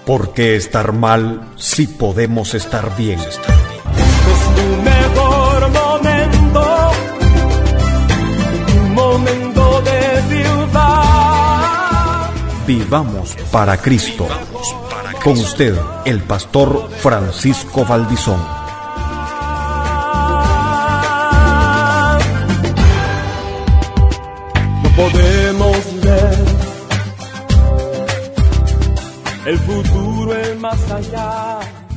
¿Por qué estar mal si podemos estar bien? Es tu mejor momento, tu momento de triunfar. Vivamos para Cristo. Con usted, el pastor Francisco Valdizón. No podemos ver el futuro es más allá.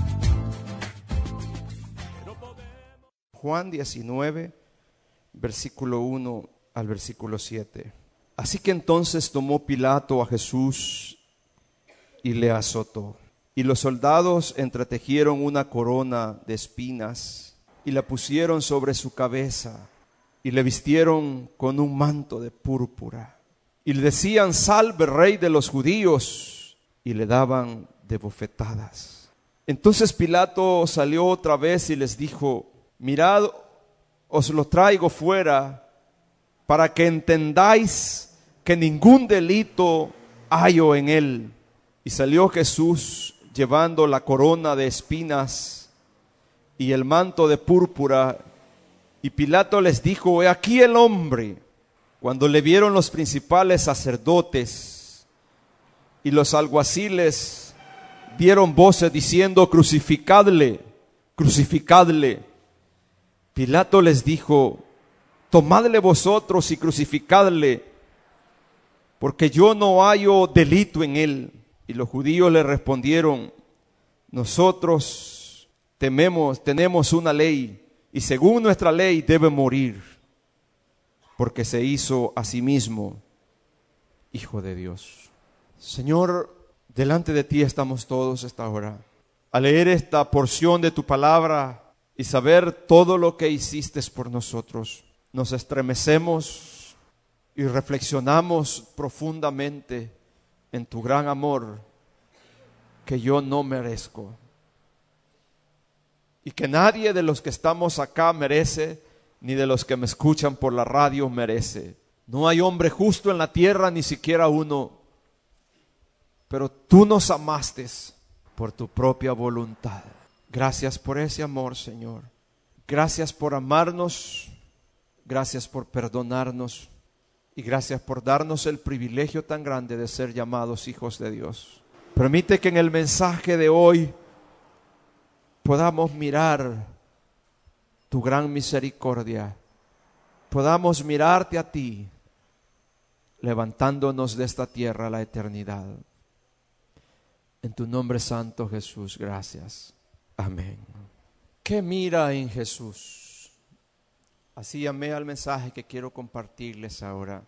Juan 19, versículo 1 al versículo 7. Así que entonces tomó Pilato a Jesús y le azotó. Y los soldados entretejieron una corona de espinas y la pusieron sobre su cabeza y le vistieron con un manto de púrpura. Y le decían: salve, rey de los judíos. Y le daban de bofetadas. Entonces Pilato salió otra vez y les dijo: mirad, os lo traigo fuera para que entendáis que ningún delito hallo en él. Y salió Jesús llevando la corona de espinas y el manto de púrpura. Y Pilato les dijo: he aquí el hombre. Cuando le vieron los principales sacerdotes y los alguaciles, dieron voces diciendo: crucificadle, crucificadle. Pilato les dijo: tomadle vosotros y crucificadle, porque yo no hallo delito en él. Y los judíos le respondieron: nosotros tenemos una ley, y según nuestra ley debe morir, porque se hizo a sí mismo Hijo de Dios. Señor, delante de ti estamos todos esta hora. Al leer esta porción de tu palabra y saber todo lo que hiciste por nosotros, nos estremecemos y reflexionamos profundamente en tu gran amor que yo no merezco y que nadie de los que estamos acá merece, ni de los que me escuchan por la radio merece. No hay hombre justo en la tierra, ni siquiera uno. Pero tú nos amaste por tu propia voluntad. Gracias por ese amor, Señor. Gracias por amarnos. Gracias por perdonarnos. Y gracias por darnos el privilegio tan grande de ser llamados hijos de Dios. Permite que en el mensaje de hoy podamos mirar tu gran misericordia. Podamos mirarte a ti, levantándonos de esta tierra a la eternidad. En tu nombre santo, Jesús, gracias. Amén. ¿Qué mira en Jesús? Así llamé al mensaje que quiero compartirles ahora.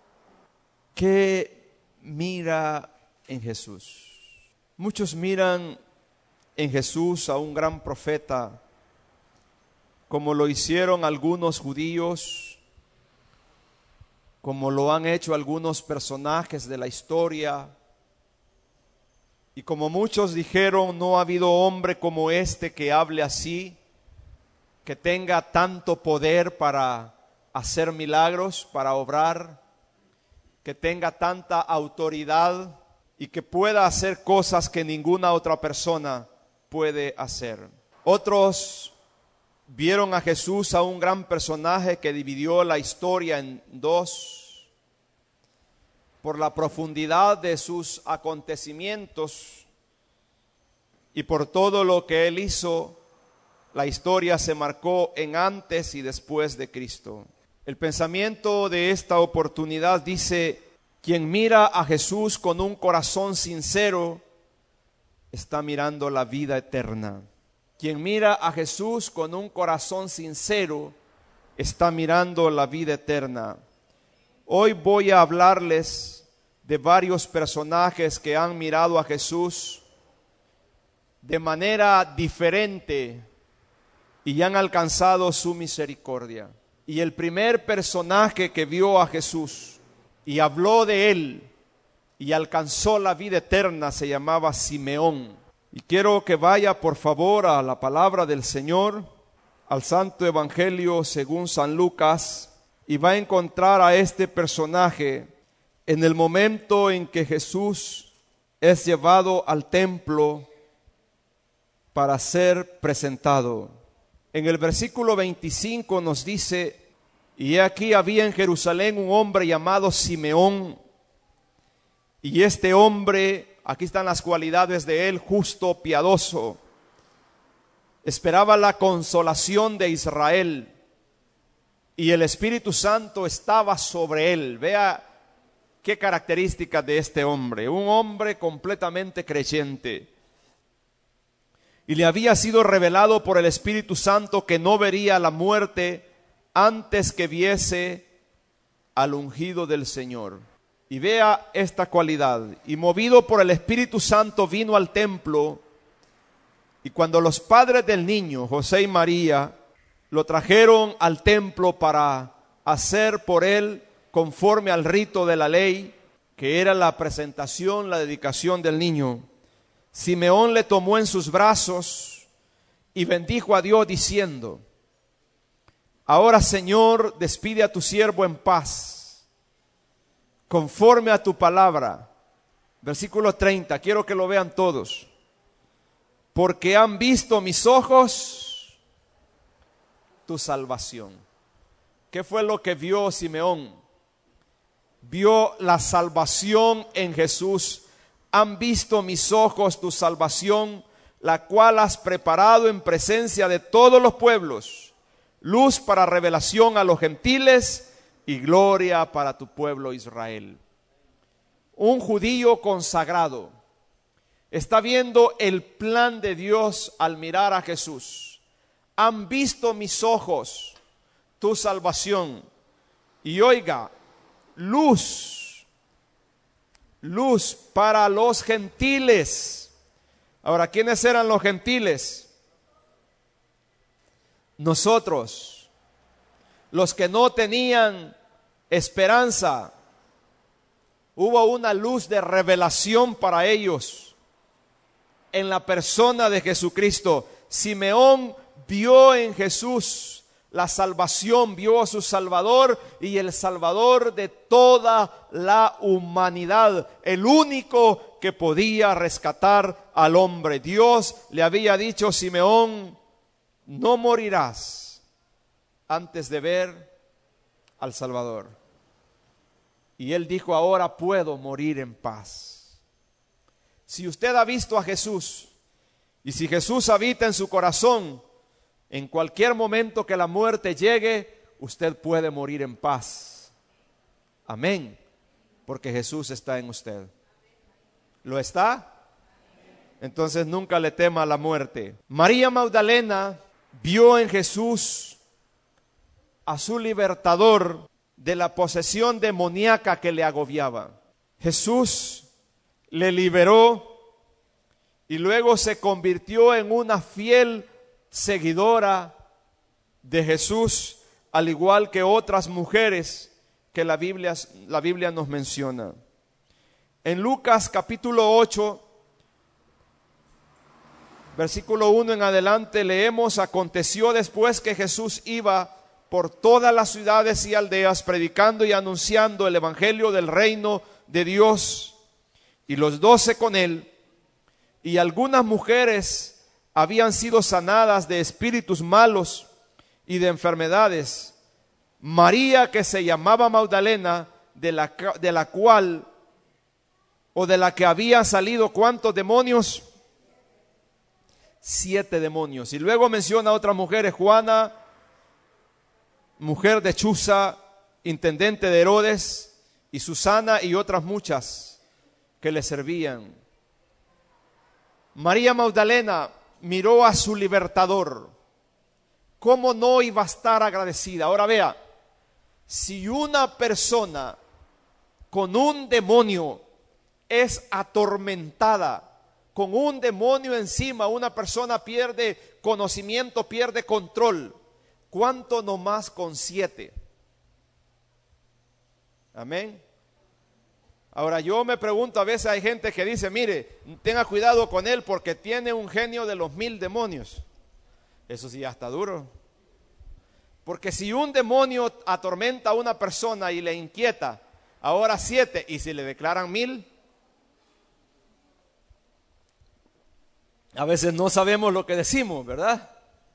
¿Qué mira en Jesús? Muchos miran en Jesús a un gran profeta, como lo hicieron algunos judíos, como lo han hecho algunos personajes de la historia. Y como muchos dijeron, no ha habido hombre como este que hable así, que tenga tanto poder para hacer milagros, para obrar, que tenga tanta autoridad y que pueda hacer cosas que ninguna otra persona puede hacer. Otros vieron a Jesús a un gran personaje que dividió la historia en dos, por la profundidad de sus acontecimientos y por todo lo que él hizo. La historia se marcó en antes y después de Cristo. El pensamiento de esta oportunidad dice: quien mira a Jesús con un corazón sincero está mirando la vida eterna. Quien mira a Jesús con un corazón sincero está mirando la vida eterna. Hoy voy a hablarles de varios personajes que han mirado a Jesús de manera diferente y han alcanzado su misericordia. Y el primer personaje que vio a Jesús y habló de él y alcanzó la vida eterna se llamaba Simeón. Y quiero que vaya por favor a la palabra del Señor, al Santo Evangelio según San Lucas, y va a encontrar a este personaje en el momento en que Jesús es llevado al templo para ser presentado. En el versículo 25 nos dice: y he aquí había en Jerusalén un hombre llamado Simeón, y este hombre, aquí están las cualidades de él: justo, piadoso, esperaba la consolación de Israel, y el Espíritu Santo estaba sobre él. Vea qué características de este hombre: un hombre completamente creyente. Y le había sido revelado por el Espíritu Santo que no vería la muerte antes que viese al ungido del Señor. Y vea esta cualidad: y movido por el Espíritu Santo vino al templo, y cuando los padres del niño, José y María, lo trajeron al templo para hacer por él conforme al rito de la ley, que era la presentación, la dedicación del niño, Simeón le tomó en sus brazos y bendijo a Dios diciendo: ahora, Señor, despide a tu siervo en paz, conforme a tu palabra. Versículo 30, quiero que lo vean todos. Porque han visto mis ojos tu salvación. ¿Qué fue lo que vio Simeón? Vio la salvación en Jesús. Han visto mis ojos tu salvación, la cual has preparado en presencia de todos los pueblos, luz para revelación a los gentiles y gloria para tu pueblo Israel. Un judío consagrado está viendo el plan de Dios al mirar a Jesús. Han visto mis ojos tu salvación. Y oiga, luz para los gentiles. Ahora, ¿quiénes eran los gentiles? Nosotros, los que no tenían esperanza. Hubo una luz de revelación para ellos en la persona de Jesucristo. Simeón vio en Jesús la salvación, vio a su Salvador y el Salvador de toda la humanidad, el único que podía rescatar al hombre. Dios le había dicho: Simeón, no morirás antes de ver al Salvador. Y él dijo: ahora puedo morir en paz. Si usted ha visto a Jesús y si Jesús habita en su corazón, en cualquier momento que la muerte llegue, usted puede morir en paz. Amén. Porque Jesús está en usted. ¿Lo está? Entonces nunca le tema a la muerte. María Magdalena vio en Jesús a su libertador de la posesión demoníaca que le agobiaba. Jesús le liberó y luego se convirtió en una fiel seguidora de Jesús, al igual que otras mujeres que la Biblia nos menciona. En Lucas capítulo 8, versículo 1 en adelante, leemos: aconteció después que Jesús iba por todas las ciudades y aldeas predicando y anunciando el evangelio del reino de Dios, y los 12 con él, y algunas mujeres habían sido sanadas de espíritus malos y de enfermedades. María, que se llamaba Magdalena, de la cual o de la que había salido ¿cuántos demonios? 7 demonios. Y luego menciona a otras mujeres: Juana, mujer de Chuza, intendente de Herodes, y Susana, y otras muchas que le servían. María Magdalena miró a su libertador. ¿Cómo no iba a estar agradecida? Ahora vea, si una persona con un demonio es atormentada, con un demonio encima, una persona pierde conocimiento, pierde control, ¿cuánto no más con 7? Amén. Ahora yo me pregunto, a veces hay gente que dice: mire, tenga cuidado con él porque tiene un genio de los 1000 demonios. Eso sí ya está duro. Porque si un demonio atormenta a una persona y le inquieta, ahora 7, y si le declaran 1000, A veces no sabemos lo que decimos, ¿verdad?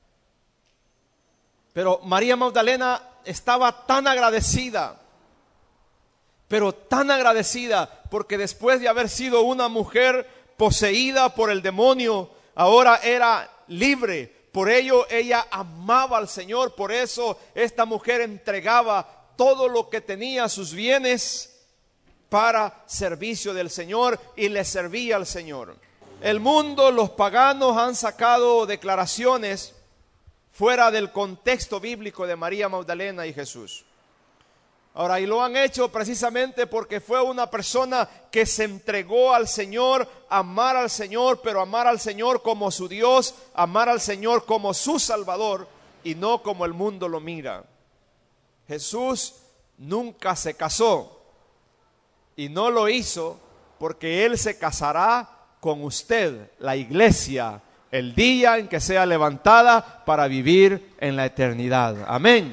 Pero María Magdalena estaba tan agradecida, pero tan agradecida, porque después de haber sido una mujer poseída por el demonio, ahora era libre. Por ello ella amaba al Señor, por eso esta mujer entregaba todo lo que tenía, sus bienes, para servicio del Señor, y le servía al Señor. El mundo, los paganos han sacado declaraciones fuera del contexto bíblico de María Magdalena y Jesús. Ahora, y lo han hecho precisamente porque fue una persona que se entregó al Señor, amar al Señor, pero amar al Señor como su Dios, amar al Señor como su Salvador y no como el mundo lo mira. Jesús nunca se casó y no lo hizo porque Él se casará con usted, la iglesia, el día en que sea levantada para vivir en la eternidad. Amén.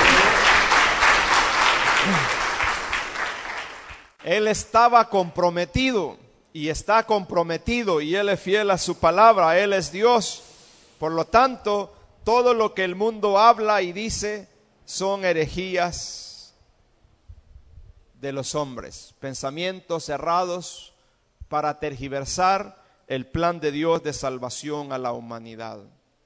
Él estaba comprometido y está comprometido, y Él es fiel a su palabra. Él es Dios. Por lo tanto, todo lo que el mundo habla y dice son herejías de los hombres, pensamientos errados para tergiversar el plan de Dios de salvación a la humanidad.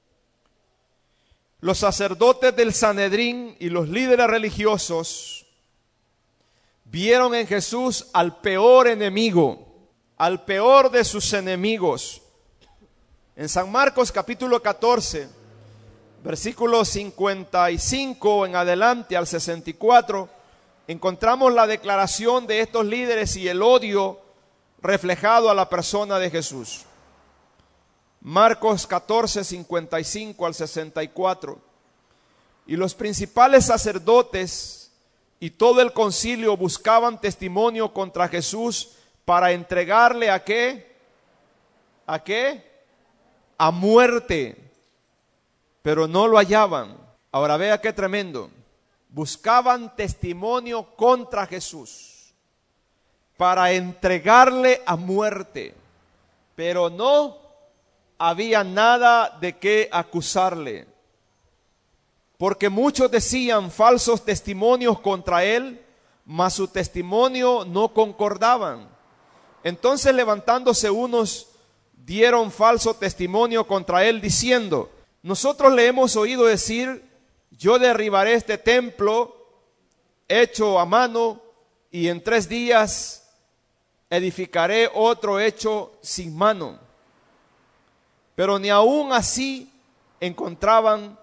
Los sacerdotes del Sanedrín y los líderes religiosos vieron en Jesús al peor enemigo, al peor de sus enemigos. En San Marcos capítulo 14, versículos 55 en adelante al 64, encontramos la declaración de estos líderes y el odio reflejado a la persona de Jesús. Marcos 14, 55 al 64. Y los principales sacerdotes y todo el concilio buscaban testimonio contra Jesús para entregarle ¿a qué? ¿A qué? A muerte. Pero no lo hallaban. Ahora vea qué tremendo. Buscaban testimonio contra Jesús para entregarle a muerte, pero no había nada de qué acusarle, porque muchos decían falsos testimonios contra él, mas su testimonio no concordaban. Entonces, levantándose unos, dieron falso testimonio contra él, diciendo: nosotros le hemos oído decir, yo derribaré este templo hecho a mano, y en 3 días edificaré otro hecho sin mano. Pero ni aún así encontraban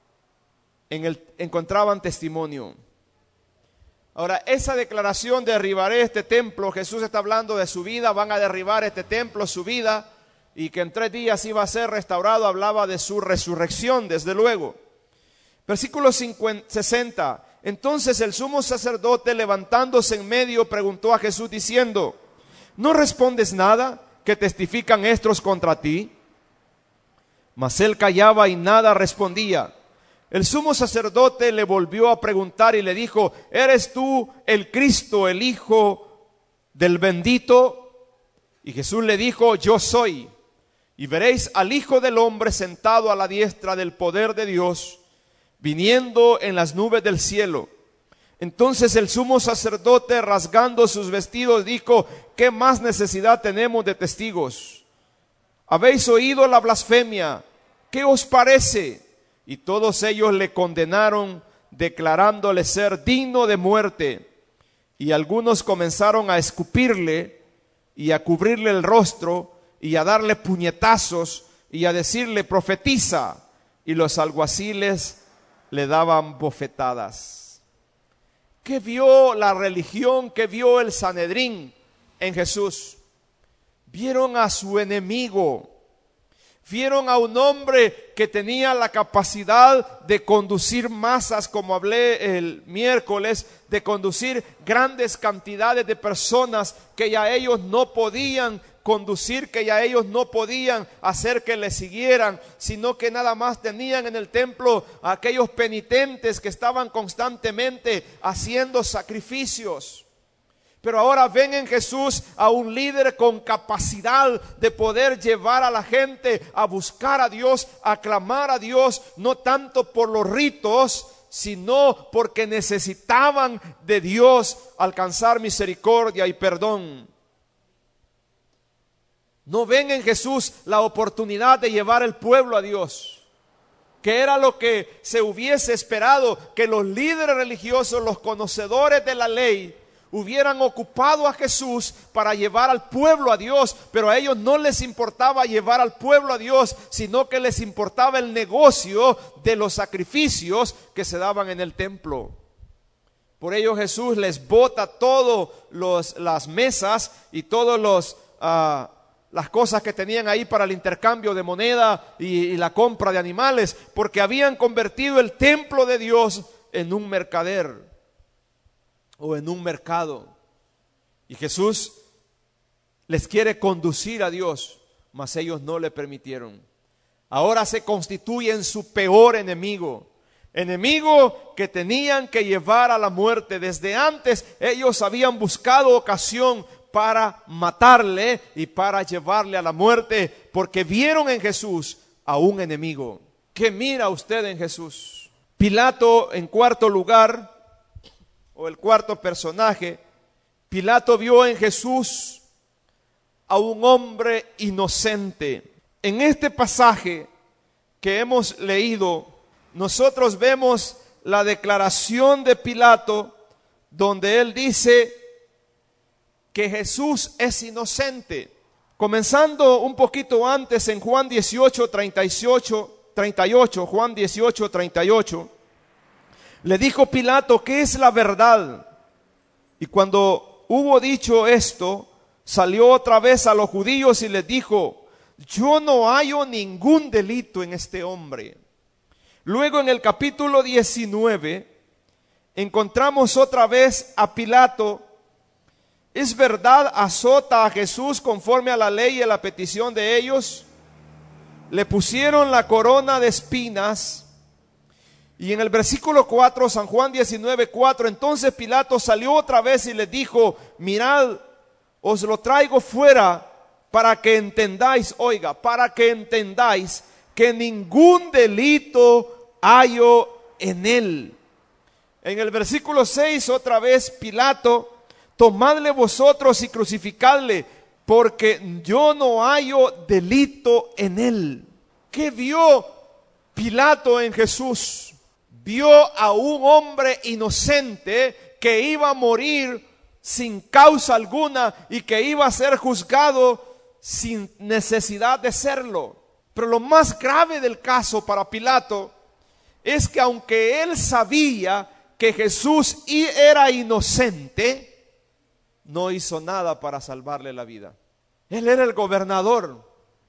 testimonio. Ahora, esa declaración de derribaré este templo, Jesús está hablando de su vida, van a derribar este templo, su vida, y que en 3 días iba a ser restaurado, hablaba de su resurrección, desde luego. Versículo 60, entonces el sumo sacerdote, levantándose en medio, preguntó a Jesús diciendo: ¿no respondes nada que testifican estos contra ti? Mas él callaba y nada respondía. El sumo sacerdote le volvió a preguntar y le dijo: ¿eres tú el Cristo, el Hijo del bendito? Y Jesús le dijo: yo soy. Y veréis al Hijo del Hombre sentado a la diestra del poder de Dios, viniendo en las nubes del cielo. Entonces el sumo sacerdote, rasgando sus vestidos, dijo: ¿qué más necesidad tenemos de testigos? Habéis oído la blasfemia, ¿qué os parece? Y todos ellos le condenaron, declarándole ser digno de muerte. Y algunos comenzaron a escupirle y a cubrirle el rostro y a darle puñetazos y a decirle: profetiza. Y los alguaciles le daban bofetadas. ¿Qué vio la religión? ¿Qué vio el Sanedrín en Jesús? Vieron a su enemigo. Vieron a un hombre que tenía la capacidad de conducir masas, como hablé el miércoles, de conducir grandes cantidades de personas que ya ellos no podían conducir, que ya ellos no podían hacer que le siguieran, sino que nada más tenían en el templo a aquellos penitentes que estaban constantemente haciendo sacrificios. Pero ahora ven en Jesús a un líder con capacidad de poder llevar a la gente a buscar a Dios, a clamar a Dios, no tanto por los ritos, sino porque necesitaban de Dios alcanzar misericordia y perdón. No ven en Jesús la oportunidad de llevar el pueblo a Dios, que era lo que se hubiese esperado, que los líderes religiosos, los conocedores de la ley, hubieran ocupado a Jesús para llevar al pueblo a Dios, pero a ellos no les importaba llevar al pueblo a Dios, sino que les importaba el negocio de los sacrificios que se daban en el templo. Por ello Jesús les bota todas las mesas y todas las cosas que tenían ahí para el intercambio de moneda y la compra de animales, porque habían convertido el templo de Dios en un mercader o en un mercado. Y Jesús les quiere conducir a Dios, mas ellos no le permitieron. Ahora se constituye en su peor enemigo que tenían que llevar a la muerte. Desde antes ellos habían buscado ocasión para matarle y para llevarle a la muerte, porque vieron en Jesús a un enemigo. ¿Qué mira usted en Jesús? Pilato, en cuarto lugar, o el cuarto personaje, Pilato vio en Jesús a un hombre inocente. En este pasaje que hemos leído, nosotros vemos la declaración de Pilato, donde él dice que Jesús es inocente. Comenzando un poquito antes en Juan 18:38, Juan 18:38, le dijo Pilato: ¿qué es la verdad? Y cuando hubo dicho esto, salió otra vez a los judíos y les dijo: yo no hallo ningún delito en este hombre. Luego en el capítulo 19 encontramos otra vez a Pilato. ¿Es verdad azota a Jesús conforme a la ley y a la petición de ellos? Le pusieron la corona de espinas. Y en el versículo 4, San Juan 19:4, entonces Pilato salió otra vez y les dijo: mirad, os lo traigo fuera para que entendáis, oiga, para que entendáis que ningún delito hallo en él. En el versículo 6, otra vez Pilato: tomadle vosotros y crucificadle, porque yo no hallo delito en él. ¿Qué vio Pilato en Jesús? Vio a un hombre inocente que iba a morir sin causa alguna y que iba a ser juzgado sin necesidad de serlo. Pero lo más grave del caso para Pilato es que aunque él sabía que Jesús era inocente, no hizo nada para salvarle la vida. Él era el gobernador.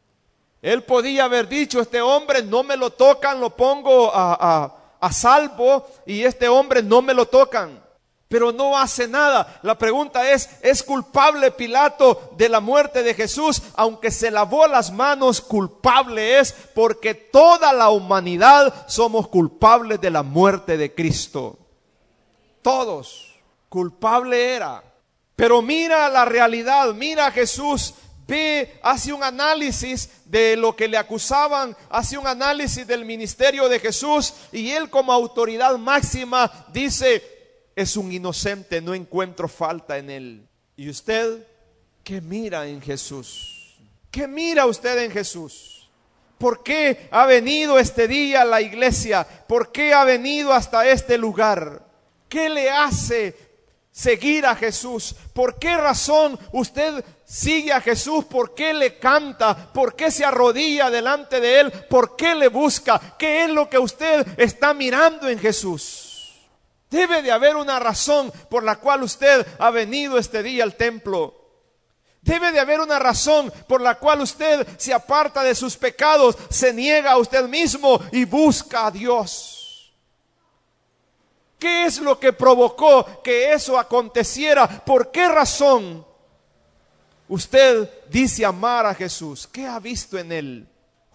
Él podía haber dicho: este hombre no me lo tocan, lo pongo a salvo, y este hombre no me lo tocan. Pero no hace nada. La pregunta ¿es culpable Pilato de la muerte de Jesús? Aunque se lavó las manos, culpable es, porque toda la humanidad somos culpables de la muerte de Cristo. Todos. Culpable era. Pero mira la realidad, mira a Jesús, hace un análisis de lo que le acusaban, hace un análisis del ministerio de Jesús, y él como autoridad máxima dice: es un inocente, no encuentro falta en él. ¿Y usted qué mira en Jesús? ¿Qué mira usted en Jesús? ¿Por qué ha venido este día a la iglesia? ¿Por qué ha venido hasta este lugar? ¿Qué le hace seguir a Jesús? ¿Por qué razón usted sigue a Jesús? ¿Por qué le canta? ¿Por qué se arrodilla delante de Él? ¿Por qué le busca? ¿Qué es lo que usted está mirando en Jesús? Debe de haber una razón por la cual usted ha venido este día al templo. Debe de haber una razón por la cual usted se aparta de sus pecados, se niega a usted mismo y busca a Dios. ¿Qué es lo que provocó que eso aconteciera? ¿Por qué razón usted dice amar a Jesús? ¿Qué ha visto en él?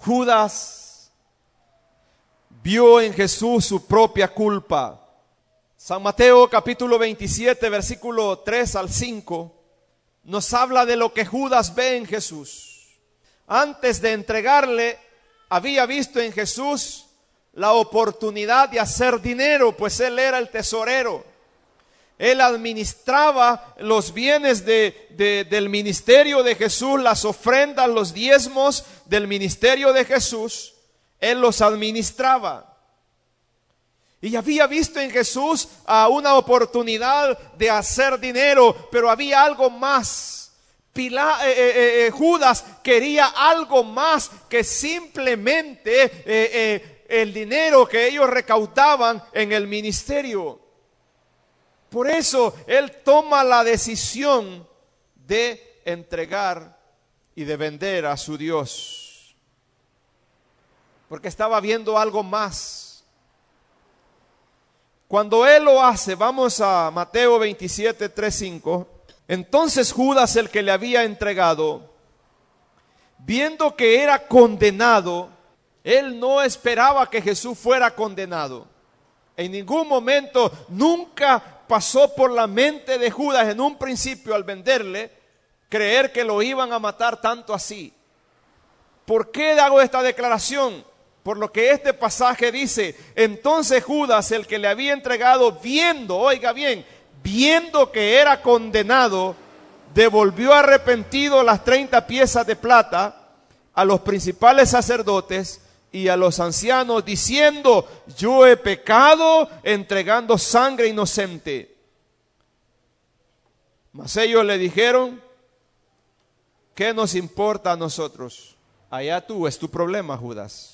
Judas vio en Jesús su propia culpa. San Mateo capítulo 27, versículo 3 al 5, nos habla de lo que Judas ve en Jesús. Antes de entregarle, había visto en Jesús la oportunidad de hacer dinero, pues él era el tesorero. Él administraba los bienes del ministerio de Jesús, las ofrendas, los diezmos del ministerio de Jesús. Él los administraba. Y había visto en Jesús una oportunidad de hacer dinero, pero había algo más. Judas quería algo más que simplemente el dinero que ellos recaudaban en el ministerio. Por eso él toma la decisión de entregar y de vender a su Dios, porque estaba viendo algo más. Cuando él lo hace, vamos a Mateo 27, 3, 5. Entonces Judas, el que le había entregado, viendo que era condenado, él no esperaba que Jesús fuera condenado. En ningún momento, nunca pasó por la mente de Judas en un principio al venderle, creer que lo iban a matar tanto así. ¿Por qué hago esta declaración? Por lo que este pasaje dice: entonces Judas, el que le había entregado, viendo, oiga bien, viendo que era condenado, devolvió arrepentido las 30 piezas de plata a los principales sacerdotes y a los ancianos, diciendo: yo he pecado entregando sangre inocente. Mas ellos le dijeron: ¿qué nos importa a nosotros? Allá tú, es tu problema, Judas.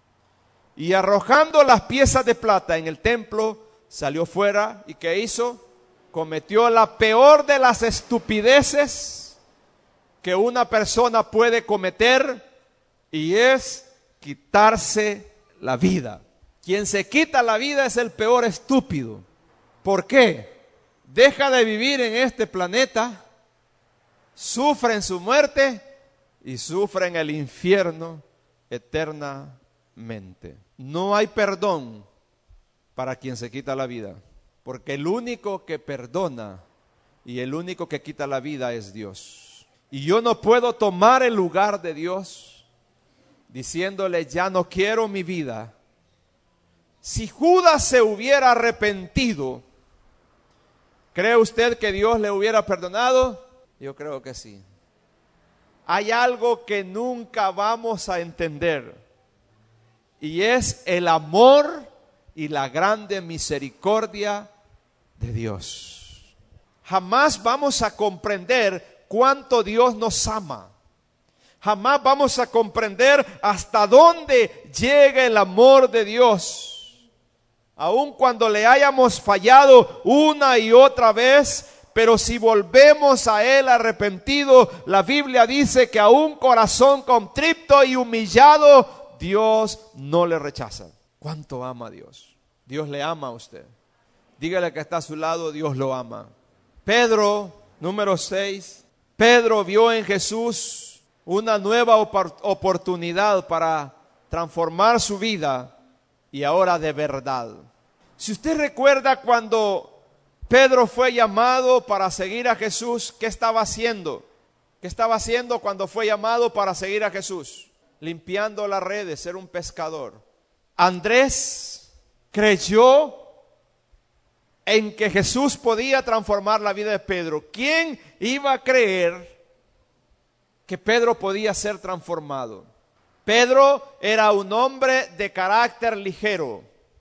Y arrojando las piezas de plata en el templo, salió fuera. ¿Y qué hizo? Cometió la peor de las estupideces que una persona puede cometer, y es quitarse la vida. Quien se quita la vida es el peor estúpido. ¿Por qué? Deja de vivir en este planeta, sufre en su muerte y sufre en el infierno eternamente. No hay perdón para quien se quita la vida, porque el único que perdona y el único que quita la vida es Dios. Y yo no puedo tomar el lugar de Dios diciéndole: ya no quiero mi vida. Si Judas se hubiera arrepentido, ¿cree usted que Dios le hubiera perdonado? Yo creo que sí. Hay algo que nunca vamos a entender, y es el amor y la grande misericordia de Dios. Jamás vamos a comprender cuánto Dios nos ama. Jamás vamos a comprender hasta dónde llega el amor de Dios. Aun cuando le hayamos fallado una y otra vez, pero si volvemos a Él arrepentido, la Biblia dice que a un corazón contrito y humillado, Dios no le rechaza. ¿Cuánto ama a Dios? Dios le ama a usted. Dígale que está a su lado: Dios lo ama. Pedro, número 6. Pedro vio en Jesús una nueva oportunidad para transformar su vida, y ahora de verdad. Si usted recuerda cuando Pedro fue llamado para seguir a Jesús, ¿qué estaba haciendo? ¿Qué estaba haciendo cuando fue llamado para seguir a Jesús? Limpiando las redes, era un pescador. Andrés creyó en que Jesús podía transformar la vida de Pedro. ¿Quién iba a creer que Pedro podía ser transformado? Pedro era un hombre de carácter ligero.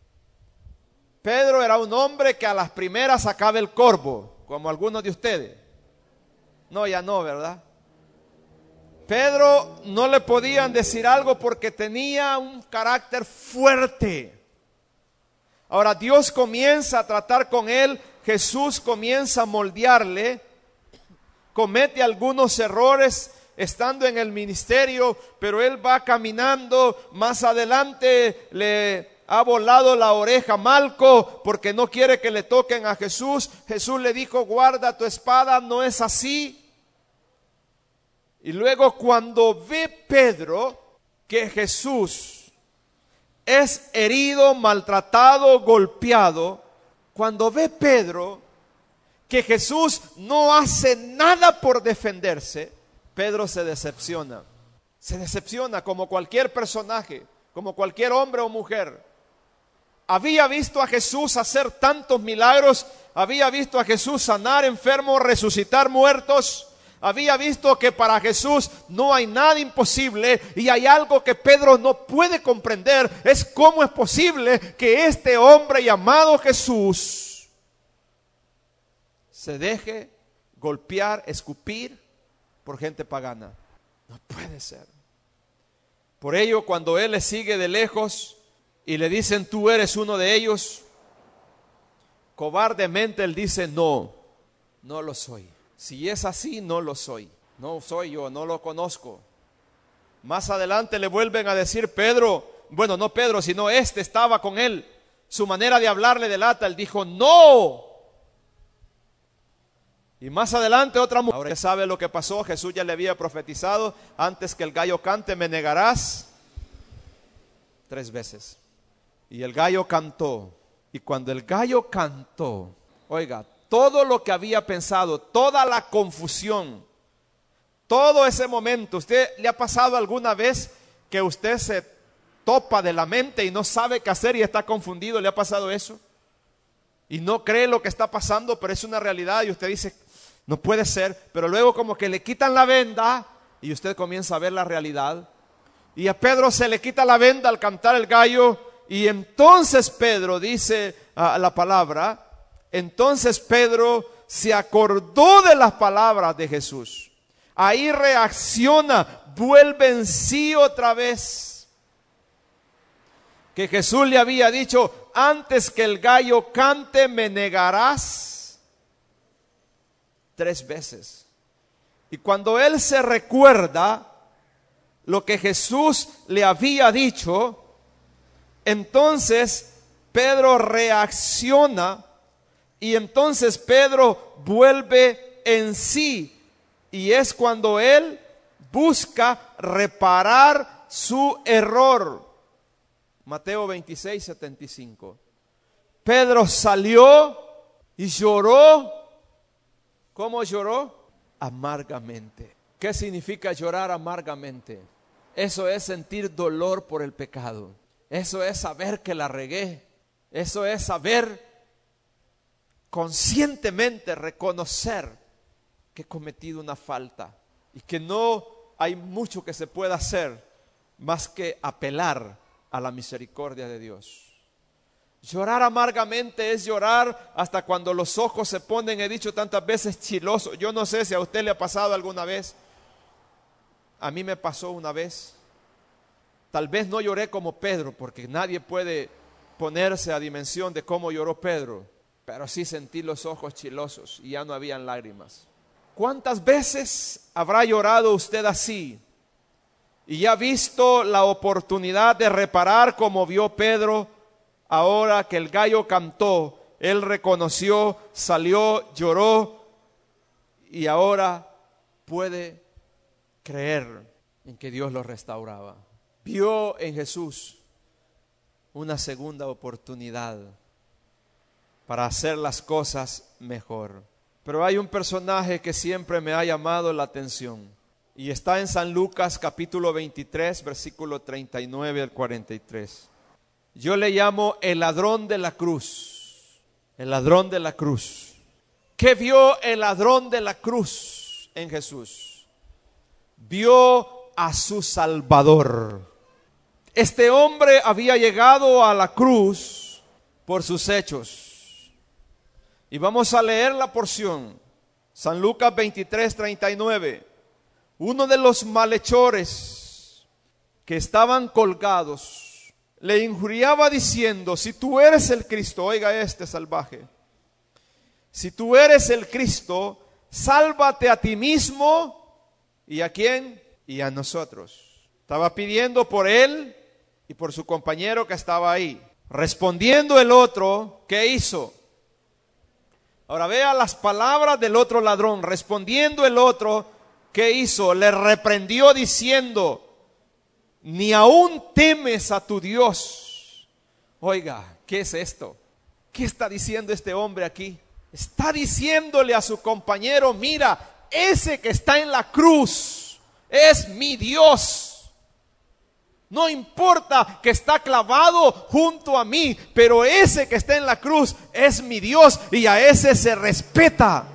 Pedro era un hombre que a las primeras sacaba el corvo, como algunos de ustedes. No, ya no, ¿verdad? Pedro no le podían decir algo porque tenía un carácter fuerte. Ahora Dios comienza a tratar con él, Jesús comienza a moldearle, comete algunos errores estando en el ministerio, pero él va caminando. Más adelante le ha volado la oreja a Malco porque no quiere que le toquen a Jesús. Jesús le dijo: guarda tu espada, no es así. Y luego cuando ve Pedro que Jesús es herido, maltratado, golpeado, Cuando ve Pedro que Jesús no hace nada por defenderse, Pedro se decepciona. Se decepciona como cualquier personaje, como cualquier hombre o mujer. Había visto a Jesús hacer tantos milagros, había visto a Jesús sanar enfermos, resucitar muertos, había visto que para Jesús no hay nada imposible, y hay algo que Pedro no puede comprender, es cómo es posible que este hombre llamado Jesús se deje golpear, escupir por gente pagana. No puede ser. Por ello, cuando él le sigue de lejos y le dicen, tú eres uno de ellos, cobardemente él dice, no lo soy. Si es así, no lo soy. No soy yo, no lo conozco. Más adelante le vuelven a decir, Pedro, bueno, no Pedro, sino estaba con él. Su manera de hablar le delata. Él dijo, no. Y más adelante otra mujer. Ahora sabe lo que pasó. Jesús ya le había profetizado, antes que el gallo cante me negarás 3 veces. Y el gallo cantó. Y cuando el gallo cantó, oiga, todo lo que había pensado, toda la confusión, todo ese momento, ¿usted le ha pasado alguna vez que usted se topa de la mente y no sabe qué hacer y está confundido? ¿Le ha pasado eso? Y no cree lo que está pasando, pero es una realidad y usted dice, no puede ser, pero luego como que le quitan la venda y usted comienza a ver la realidad. Y a Pedro se le quita la venda al cantar el gallo, y entonces Pedro dice la palabra, entonces Pedro se acordó de las palabras de Jesús. Ahí reacciona, vuelve en sí otra vez. Que Jesús le había dicho, antes que el gallo cante me negarás 3 veces. Y cuando él se recuerda lo que Jesús le había dicho, entonces Pedro reacciona y entonces Pedro vuelve en sí. Y es cuando él busca reparar su error. Mateo 26:75. Pedro salió y lloró. ¿Cómo lloró? Amargamente. ¿Qué significa llorar amargamente? Eso es sentir dolor por el pecado. Eso es saber que la regué. Eso es saber conscientemente reconocer que he cometido una falta y que no hay mucho que se pueda hacer más que apelar a la misericordia de Dios. Llorar amargamente es llorar hasta cuando los ojos se ponen, he dicho tantas veces, chilosos. Yo no sé si a usted le ha pasado alguna vez. A mí me pasó una vez. Tal vez no lloré como Pedro, porque nadie puede ponerse a dimensión de cómo lloró Pedro, pero sí sentí los ojos chilosos y ya no habían lágrimas. ¿Cuántas veces habrá llorado usted así? Y ya ha visto la oportunidad de reparar como vio Pedro. Ahora que el gallo cantó, él reconoció, salió, lloró y ahora puede creer en que Dios lo restauraba. Vio en Jesús una segunda oportunidad para hacer las cosas mejor. Pero hay un personaje que siempre me ha llamado la atención y está en San Lucas capítulo 23, versículo 39 al 43. Yo le llamo el ladrón de la cruz. El ladrón de la cruz. ¿Qué vio el ladrón de la cruz en Jesús? Vio a su Salvador. Este hombre había llegado a la cruz por sus hechos. Y vamos a leer la porción. San Lucas 23, 39. Uno de los malhechores que estaban colgados le injuriaba diciendo, si tú eres el Cristo, oiga este salvaje, si tú eres el Cristo, sálvate a ti mismo y a quién, y a nosotros. Estaba pidiendo por él y por su compañero que estaba ahí. Respondiendo el otro, ¿qué hizo? Ahora vea las palabras del otro ladrón. Respondiendo el otro, ¿qué hizo? Le reprendió diciendo, ni aún temes a tu Dios. Oiga, ¿qué es esto? ¿Qué está diciendo este hombre aquí? Está diciéndole a su compañero, mira, ese que está en la cruz es mi Dios. No importa que está clavado junto a mí, pero ese que está en la cruz es mi Dios y a ese se respeta.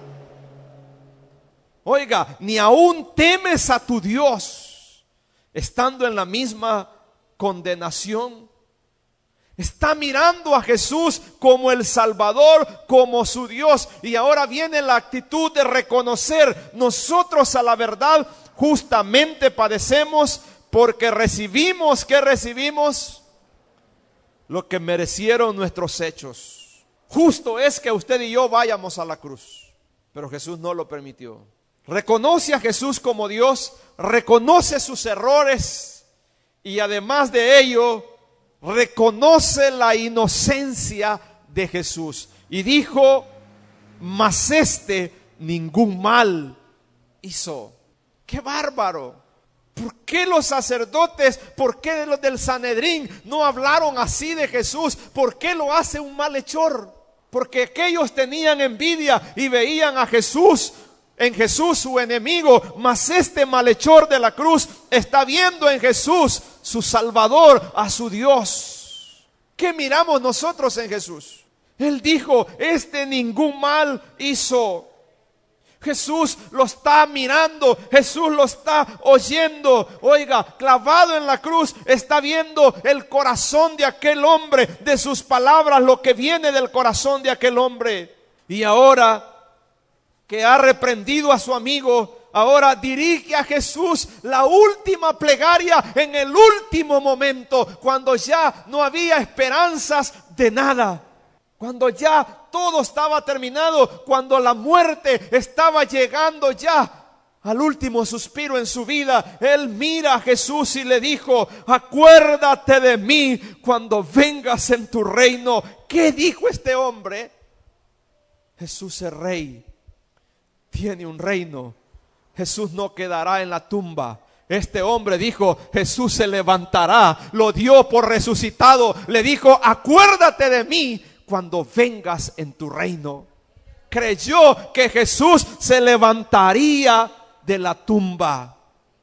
Oiga, ni aún temes a tu Dios, estando en la misma condenación. Está mirando a Jesús como el Salvador, como su Dios. Y ahora viene la actitud de reconocer: nosotros a la verdad justamente padecemos porque recibimos, ¿qué recibimos? Lo que merecieron nuestros hechos. Justo es que usted y yo vayamos a la cruz, pero Jesús no lo permitió. Reconoce a Jesús como Dios, reconoce sus errores y además de ello reconoce la inocencia de Jesús. Y dijo: mas este ningún mal hizo. ¡Qué bárbaro! ¿Por qué los sacerdotes, por qué los del Sanedrín no hablaron así de Jesús? ¿Por qué lo hace un malhechor? Porque aquellos tenían envidia y veían a Jesús, en Jesús su enemigo, mas este malhechor de la cruz está viendo en Jesús su Salvador, a su Dios. ¿Qué miramos nosotros en Jesús? Él dijo: este ningún mal hizo. Jesús lo está mirando, Jesús lo está oyendo. Oiga, clavado en la cruz, está viendo el corazón de aquel hombre, de sus palabras, lo que viene del corazón de aquel hombre. Y ahora que ha reprendido a su amigo, ahora dirige a Jesús la última plegaria en el último momento, cuando ya no había esperanzas de nada, cuando ya todo estaba terminado, cuando la muerte estaba llegando ya al último suspiro en su vida. Él mira a Jesús y le dijo: acuérdate de mí cuando vengas en tu reino. ¿Qué dijo este hombre? Jesús es rey, tiene un reino. Jesús no quedará en la tumba. Este hombre dijo: Jesús se levantará. Lo dio por resucitado. Le dijo: acuérdate de mí cuando vengas en tu reino. Creyó que Jesús se levantaría de la tumba.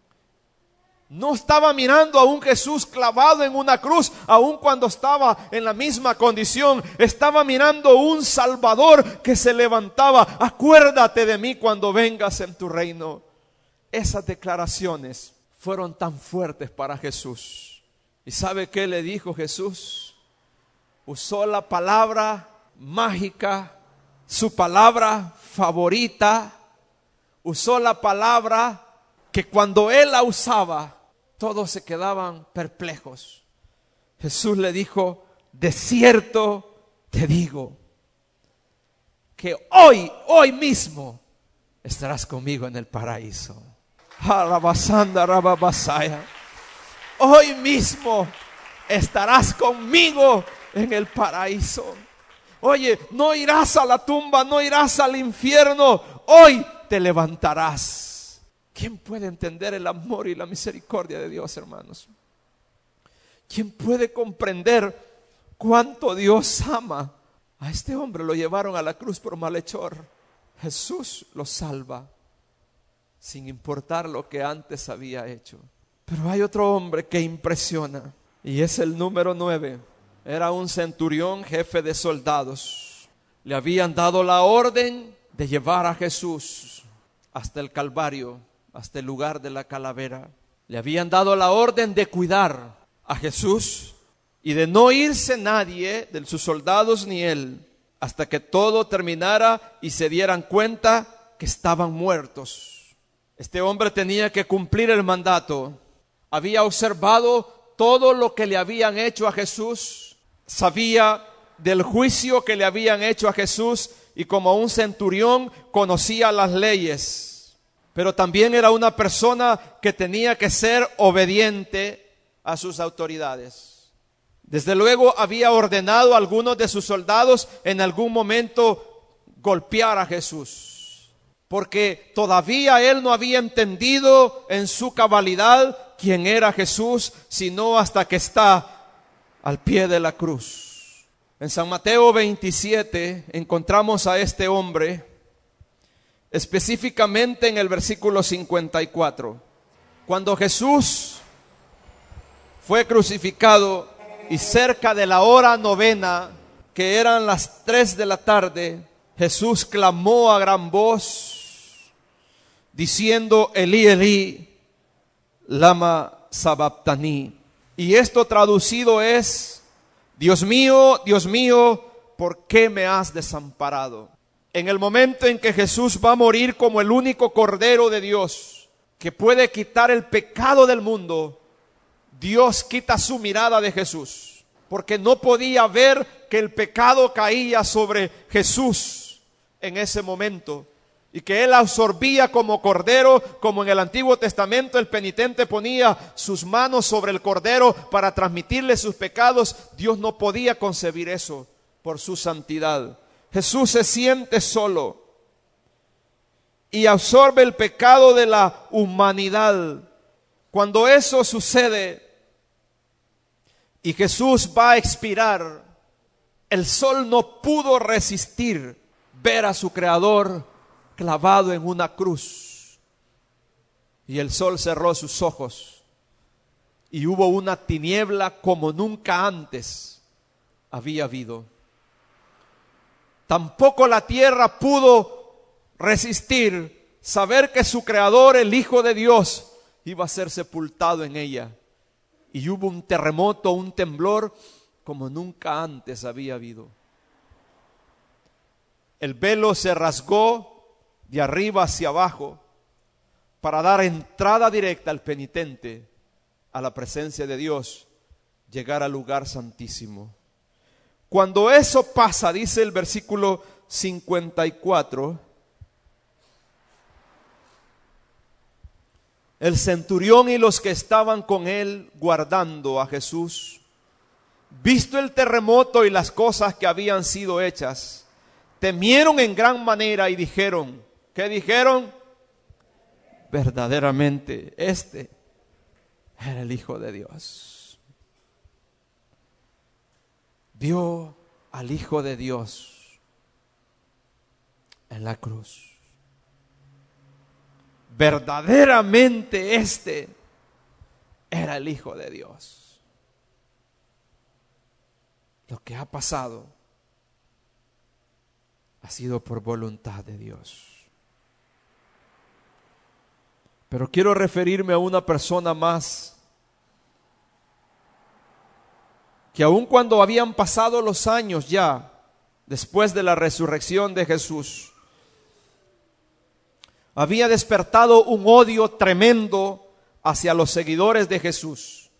No estaba mirando a un Jesús clavado en una cruz, aun cuando estaba en la misma condición. Estaba mirando a un Salvador que se levantaba. Acuérdate de mí cuando vengas en tu reino. Esas declaraciones fueron tan fuertes para Jesús. ¿Y sabe qué le dijo Jesús? Usó la palabra mágica, su palabra favorita. Usó la palabra que cuando él la usaba, todos se quedaban perplejos. Jesús le dijo: de cierto te digo que hoy mismo estarás conmigo en el paraíso. Hoy mismo estarás conmigo en el paraíso. Oye, no irás a la tumba, no irás al infierno. Hoy te levantarás. ¿Quién puede entender el amor y la misericordia de Dios, hermanos? ¿Quién puede comprender cuánto Dios ama? A este hombre lo llevaron a la cruz por malhechor. Jesús lo salva, sin importar lo que antes había hecho. Pero hay otro hombre que impresiona, y es el número 9. Era un centurión, jefe de soldados. Le habían dado la orden de llevar a Jesús hasta el Calvario, hasta el lugar de la calavera. Le habían dado la orden de cuidar a Jesús y de no irse nadie de sus soldados ni él, hasta que todo terminara y se dieran cuenta que estaban muertos. Este hombre tenía que cumplir el mandato. Había observado todo lo que le habían hecho a Jesús. Sabía del juicio que le habían hecho a Jesús y como un centurión conocía las leyes. Pero también era una persona que tenía que ser obediente a sus autoridades. Desde luego había ordenado a algunos de sus soldados en algún momento golpear a Jesús, porque todavía él no había entendido en su cabalidad quién era Jesús, sino hasta que está al pie de la cruz. En San Mateo 27 encontramos a este hombre, específicamente en el versículo 54. Cuando Jesús fue crucificado y cerca de la hora novena, que eran las 3 de la tarde, Jesús clamó a gran voz, diciendo: Elí, Elí, lama sabactani. Y esto traducido es: Dios mío, ¿por qué me has desamparado? En el momento en que Jesús va a morir como el único Cordero de Dios que puede quitar el pecado del mundo, Dios quita su mirada de Jesús, porque no podía ver que el pecado caía sobre Jesús en ese momento, y que Él absorbía como Cordero, como en el Antiguo Testamento el penitente ponía sus manos sobre el Cordero para transmitirle sus pecados. Dios no podía concebir eso por su santidad. Jesús se siente solo y absorbe el pecado de la humanidad. Cuando eso sucede y Jesús va a expirar, el sol no pudo resistir ver a su Creador clavado en una cruz. Y el sol cerró sus ojos y hubo una tiniebla como nunca antes había habido. Tampoco la tierra pudo resistir saber que su Creador, el Hijo de Dios, iba a ser sepultado en ella. Y hubo un terremoto, un temblor como nunca antes había habido. El velo se rasgó de arriba hacia abajo para dar entrada directa al penitente a la presencia de Dios, llegar al lugar santísimo. Cuando eso pasa, dice el versículo 54, el centurión y los que estaban con él guardando a Jesús, visto el terremoto y las cosas que habían sido hechas, temieron en gran manera y dijeron, ¿qué dijeron? Verdaderamente este era el Hijo de Dios. Vio al Hijo de Dios en la cruz. Verdaderamente este era el Hijo de Dios. Lo que ha pasado ha sido por voluntad de Dios. Pero quiero referirme a una persona más que aun cuando habían pasado los años ya después de la resurrección de Jesús, había despertado un odio tremendo hacia los seguidores de Jesús.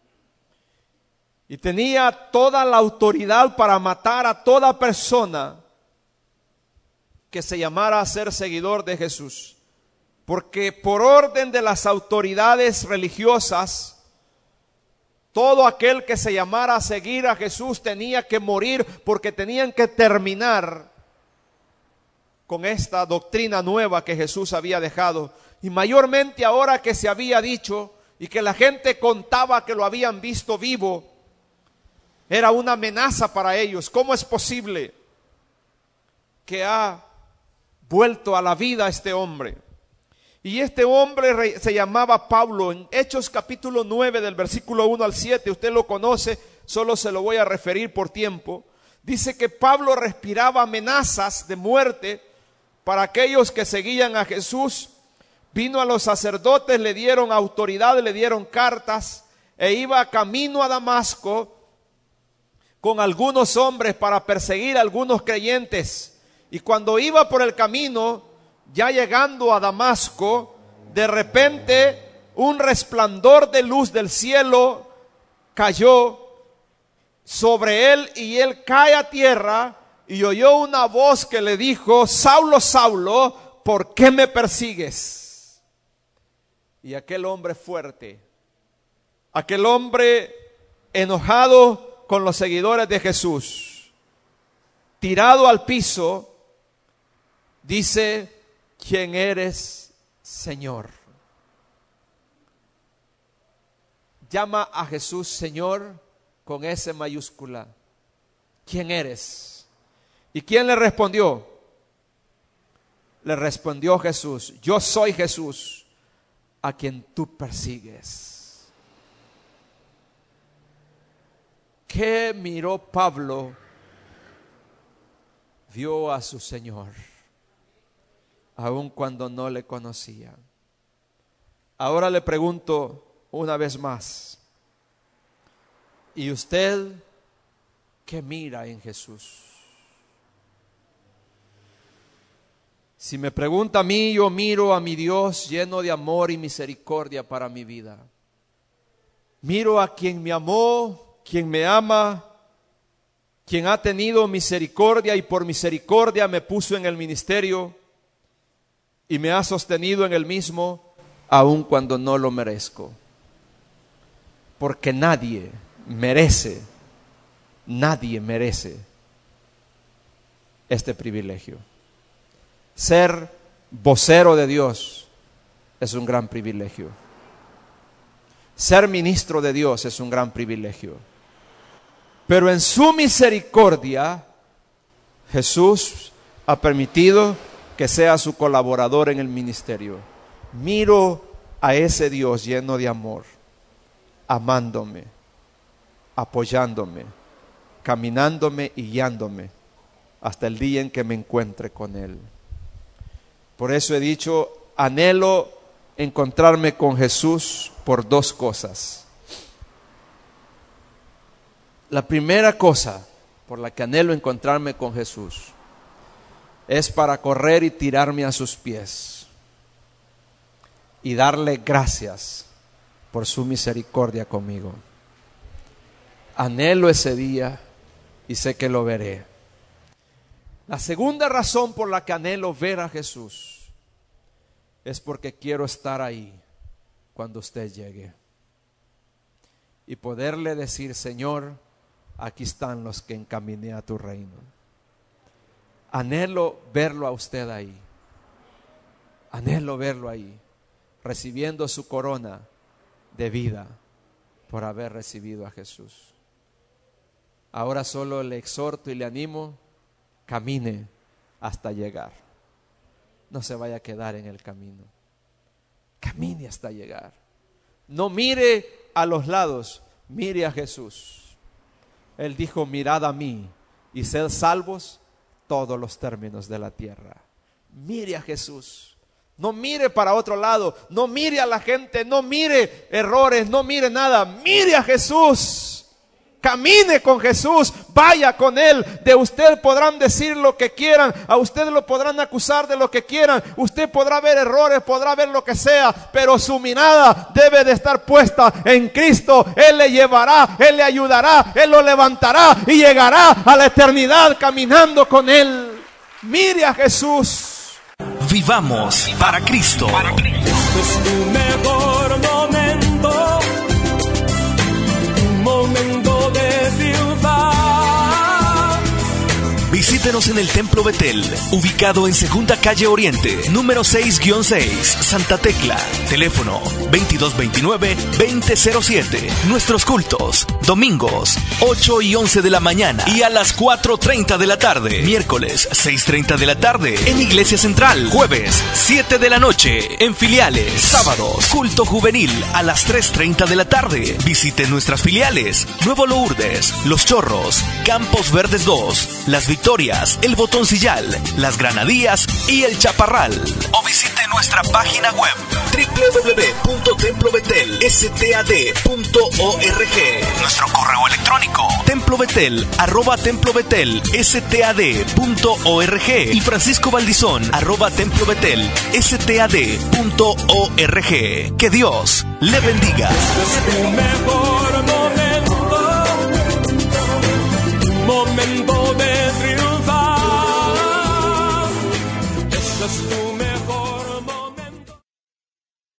Y tenía toda la autoridad para matar a toda persona que se llamara a ser seguidor de Jesús. Porque por orden de las autoridades religiosas, todo aquel que se llamara a seguir a Jesús tenía que morir, porque tenían que terminar con esta doctrina nueva que Jesús había dejado. Y mayormente ahora que se había dicho y que la gente contaba que lo habían visto vivo, era una amenaza para ellos. ¿Cómo es posible que ha vuelto a la vida este hombre? Y este hombre se llamaba Pablo. En Hechos capítulo 9 del versículo 1 al 7, usted lo conoce, solo se lo voy a referir por tiempo. Dice que Pablo respiraba amenazas de muerte para aquellos que seguían a Jesús. Vino a los sacerdotes, le dieron autoridad, le dieron cartas e iba camino a Damasco con algunos hombres para perseguir a algunos creyentes. Y cuando iba por el camino, ya llegando a Damasco, de repente un resplandor de luz del cielo cayó sobre él y él cae a tierra y oyó una voz que le dijo: Saulo, Saulo, ¿por qué me persigues? Y aquel hombre fuerte, aquel hombre enojado con los seguidores de Jesús, tirado al piso, dice: ¿quién eres, Señor? Llama a Jesús Señor con S mayúscula. ¿quién eres? ¿Y quién le respondió? Le respondió Jesús: yo soy Jesús, a quien tú persigues. ¿Qué miró Pablo? Vio a su Señor, aun cuando no le conocía. Ahora le pregunto una vez más: ¿y usted qué mira en Jesús? Si me pregunta a mí, yo miro a mi Dios lleno de amor y misericordia para mi vida. Miro a quien me amó, quien me ama, quien ha tenido misericordia y por misericordia me puso en el ministerio y me ha sostenido en el mismo, aun cuando no lo merezco. Porque nadie merece este privilegio. Ser vocero de Dios es un gran privilegio. Ser ministro de Dios es un gran privilegio. Pero en su misericordia, Jesús ha permitido que sea su colaborador en el ministerio. Miro a ese Dios lleno de amor, amándome, apoyándome, caminándome y guiándome hasta el día en que me encuentre con Él. Por eso he dicho, anhelo encontrarme con Jesús por dos cosas. La primera cosa por la que anhelo encontrarme con Jesús es para correr y tirarme a sus pies y darle gracias por su misericordia conmigo. Anhelo ese día y sé que lo veré. La segunda razón por la que anhelo ver a Jesús es porque quiero estar ahí cuando usted llegue y poderle decir: Señor, aquí están los que encaminé a tu reino. Anhelo verlo a usted ahí. Anhelo verlo ahí, recibiendo su corona de vida por haber recibido a Jesús. Ahora solo le exhorto y le animo: camine hasta llegar. No se vaya a quedar en el camino. Camine hasta llegar. No mire a los lados, mire a Jesús. Él dijo: mirad a mí y sed salvos todos los términos de la tierra. Mire a Jesús. No mire para otro lado. No mire a la gente. No mire errores. No mire nada. Mire a Jesús. Camine con Jesús, vaya con Él. De usted podrán decir lo que quieran, a usted lo podrán acusar de lo que quieran, usted podrá ver errores, podrá ver lo que sea, pero su mirada debe de estar puesta en Cristo. Él le llevará, Él le ayudará, Él lo levantará y llegará a la eternidad caminando con Él. Mire a Jesús. Vivamos para Cristo. Es tu mejor momento, un momento de triunfar. Visítenos en el Templo Betel, ubicado en Segunda Calle Oriente, número 6-6, Santa Tecla. Teléfono 2229-2007. Nuestros cultos, domingos, 8 y 11 de la mañana y a las 4:30 de la tarde. Miércoles, 6:30 de la tarde en Iglesia Central. Jueves, 7 de la noche en filiales. Sábados, culto juvenil a las 3:30 de la tarde. Visite nuestras filiales: Nuevo Lourdes, Los Chorros, Campos Verdes 2, Las Victorias, El Botoncillal, Las Granadías y El Chaparral. O visite nuestra página web www.templobetelstad.org. Nuestro correo electrónico templobetel@templobetelstad.org y franciscovaldizon@templobetelstad.org. Que Dios le bendiga. Es tu mejor momento.